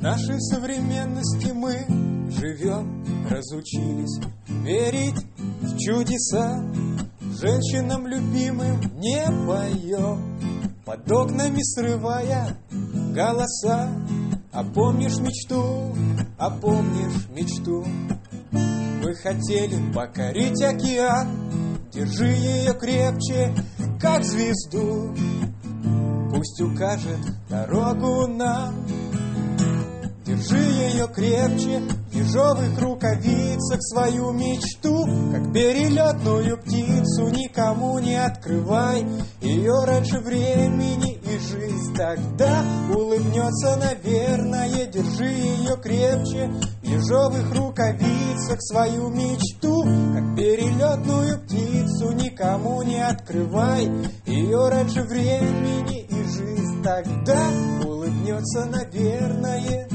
нашей современности мы живем, разучились верить в чудеса. Женщинам любимым не поем, под окнами срывая голоса. А помнишь мечту, а помнишь мечту? Мы хотели покорить океан, держи ее крепче, как звезду. Пусть укажет дорогу нам, держи ее крепче, в ежовых рукавицах свою мечту, как перелетную птицу, никому не открывай ее раньше времени, и жизнь тогда улыбнется, наверное. Держи ее крепче, в ежовых рукавицах свою мечту, как перелетную птицу, никому не открывай ее раньше времени, и жизнь тогда улыбнется, наверное.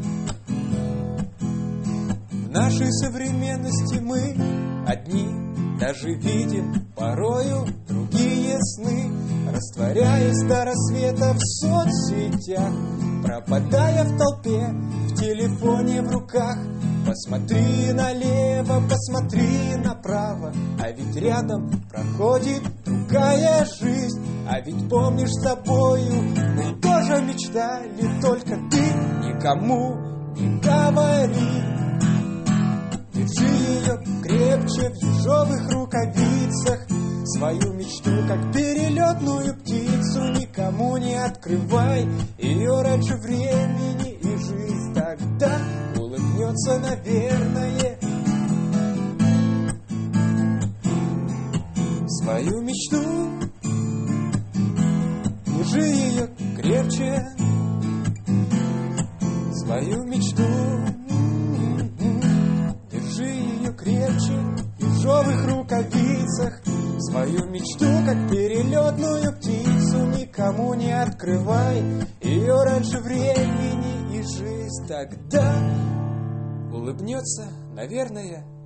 В нашей современности мы одни, даже видим порою другие сны, растворяясь до рассвета в соцсетях, пропадая в толпе, в телефоне в руках. Посмотри налево, посмотри направо, а ведь рядом проходит другая жизнь. А ведь помнишь, с тобою мы тоже мечтали, только ты никому не говори. Держи ее крепче, в ежовых рукавицах свою мечту, как перелетную птицу, никому не открывай ее раньше времени, и жизнь тогда улыбнется, наверное. Свою мечту, держи ее крепче, свою мечту, держи ее крепче, в ежовых рукавицах свою мечту, как перелетную птицу, никому не открывай ее раньше времени, и жизнь тогда улыбнется, наверное.